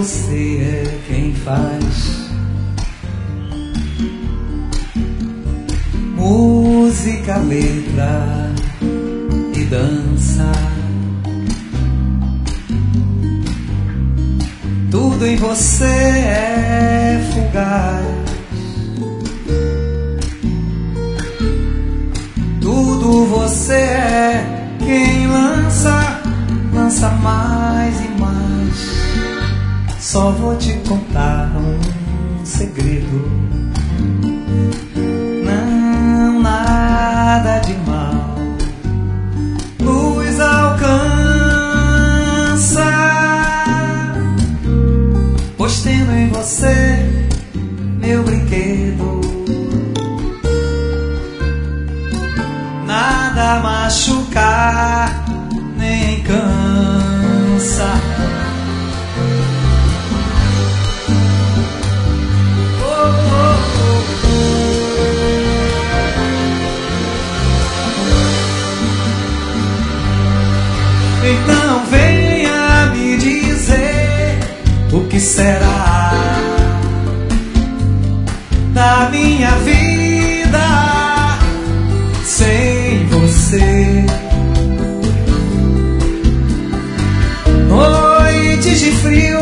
você é quem faz música, letra e dança. Tudo em você é fugaz. Tudo você é quem lança mais e mais. Só vou te contar um segredo. Não, nada de mal nos alcança, pois tendo em você meu brinquedo, nada machucar nem cansa. Então venha me dizer o que será da minha vida sem você. Noites de frio,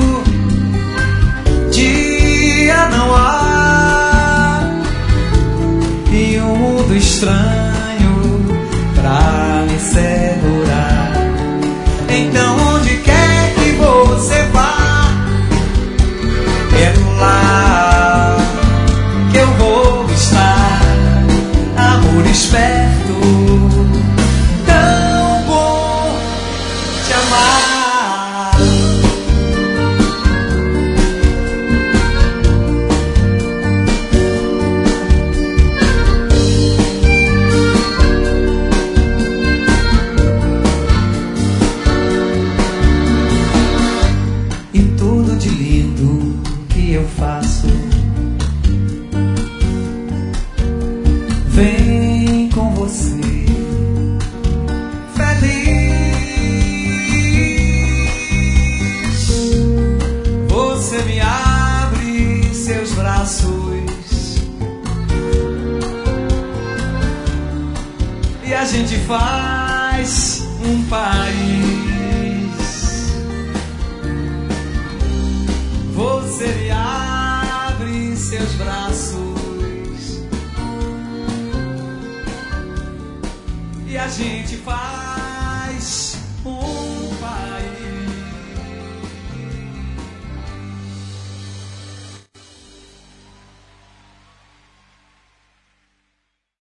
dia não há, e um mundo estranho pra me segurar. Então onde quer que você vá, é lá que eu vou estar. Amor esperto, tão bom te amar. E tudo de lindo que eu faço vem com você. Feliz, você me abre seus braços e a gente faz um país. Você me abre seus braços e a gente faz